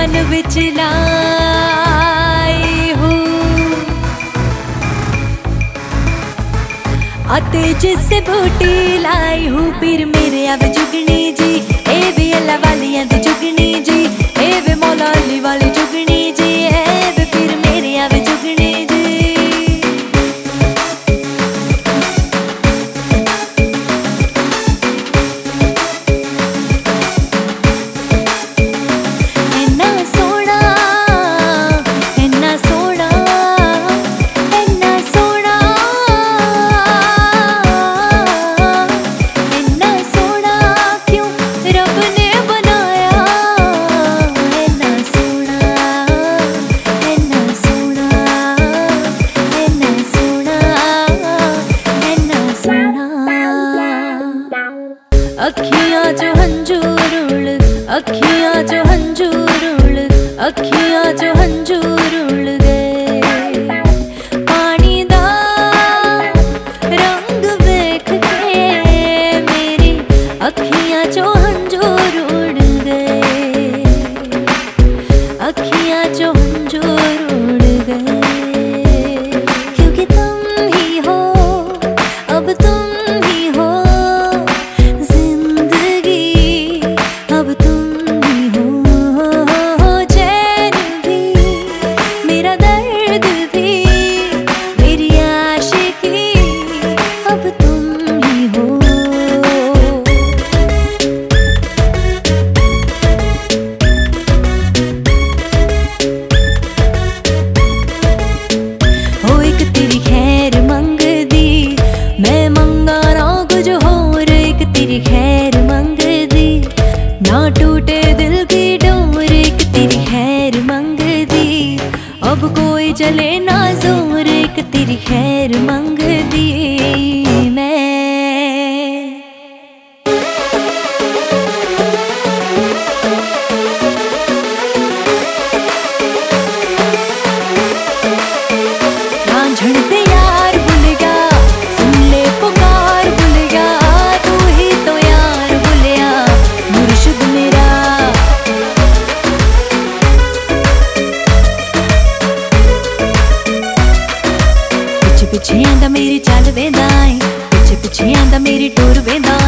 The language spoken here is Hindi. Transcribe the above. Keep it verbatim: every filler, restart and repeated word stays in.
कान विच लाई हूँ आते जिससे बूटी लाई हूँ। पीर मेरे अब जुगनी जी ए भी अल्लाह वालियां दी जुगनी जी ए वे मौला अली वाली जुगनी जी ए वे पीर मेरे अब जुगनी जी। अखियां जो हंजूर उड़ अखियां जो हंजूर उड़ अखियां जो हंजूर उड़ गए पानी दा रंग देख के मेरी अखियां जो हंजूर उड़ गए अखियां जो हंजूर उड़ गए क्योंकि तुम ही हो अब तुम ही हो खैर मंग दी ना टूटे दिल की डोर एक तेरी खैर मंग दी अब कोई चले ना जोर एक तेरी खैर मंग दी मैं रांझण पे यार भूल गया सुन ले पुकार भूल गया पिछे आंदा मेरी चल वेंदा पिछे पिछे आंदा मेरी टुर वेंदा